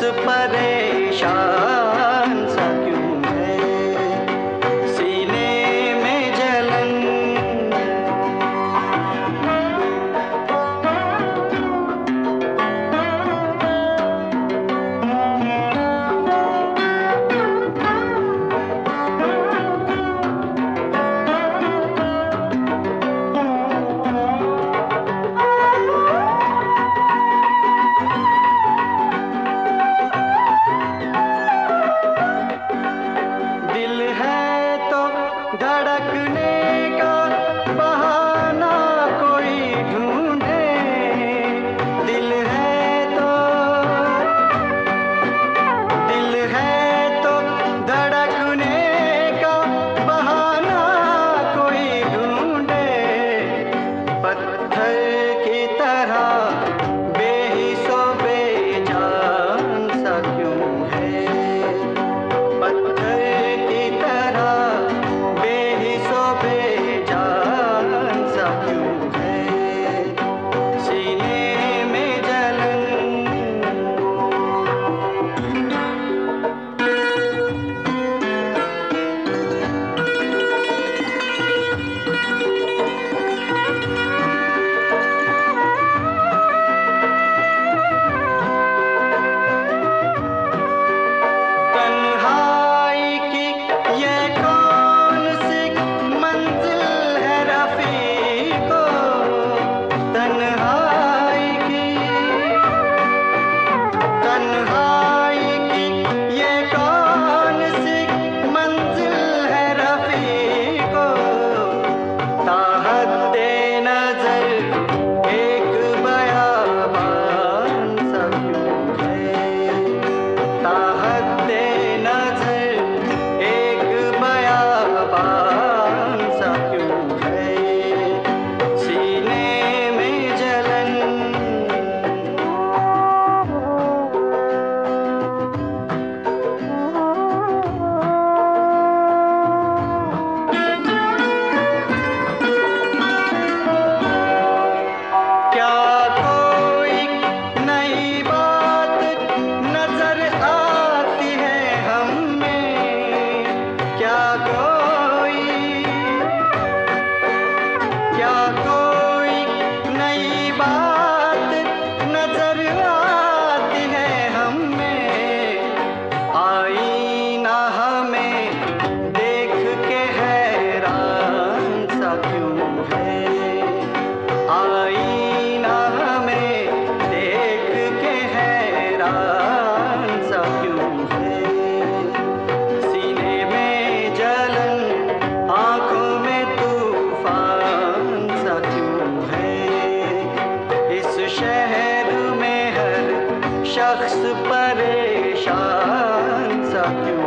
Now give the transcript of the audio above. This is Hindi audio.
परेशान सा क्यों है, सीने में जलन। दिल है तो धड़कने का बहाना कोई ढूंढे, दिल है तो धड़कने का बहाना कोई ढूंढे। पत्थर की तरह बेहिसो बेजान सा क्यों है, पत्थर की तरह बेहिसो बेजान सा क्यों है, सीने में जलन। तन्हाई की ये कौन सी मंजिल है रफ़ीको, तन्हाई की ये कौन सी मंजिल है रफ़ीको। ताहते नज़र एक बयाबान सा क्यों है, ताहते नज़र एक बयाबान सा क्यों है, सीने में जलन। क्या कोई नई बात नजर आती है हमें, क्या कोई नई बात नजर आती है हमें। आईना हमें देख के हैरान सा क्यों है, आईना हमें देख के हैरान सा क्यों है, सीने में जलन आँखों में तूफान सा क्यों है। इस शहर में हर शख्स परेशान सा क्यों